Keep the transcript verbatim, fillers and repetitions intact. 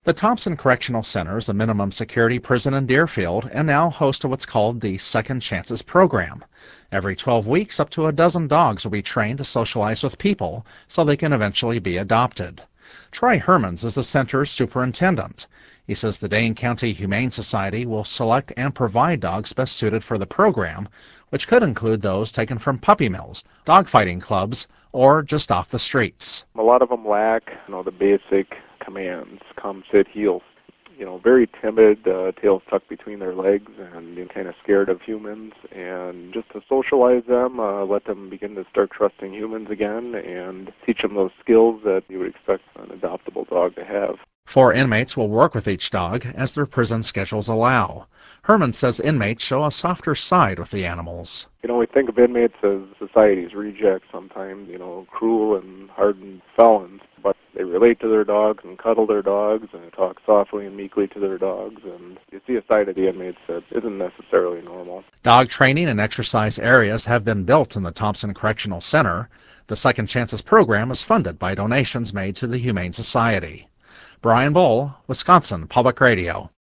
The Thompson Correctional Center is a minimum security prison in Deerfield and now hosts what's called the Second Chances program. Every twelve weeks, up to a dozen dogs will be trained to socialize with people so they can eventually be adopted. Troy Hermans is the center's superintendent. He says the Dane County Humane Society will select and provide dogs best suited for the program, which could include those taken from puppy mills, dogfighting clubs, or just off the streets. A lot of them lack, you know, the basic commands: come, sit, heel. You know, very timid, uh, tails tucked between their legs, and you know, kind of scared of humans. And just to socialize them, uh, let them begin to start trusting humans again, and teach them those skills that you would expect an adoptable dog to have. Four inmates will work with each dog as their prison schedules allow. Herman says inmates show a softer side with the animals. You know, we think of inmates as society's rejects sometimes, you know, cruel and hardened felons, but they relate to their dogs and cuddle their dogs and talk softly and meekly to their dogs, and you see a side of the inmates that isn't necessarily normal. Dog training and exercise areas have been built in the Thompson Correctional Center. The Second Chances program is funded by donations made to the Humane Society. Brian Bull, Wisconsin Public Radio.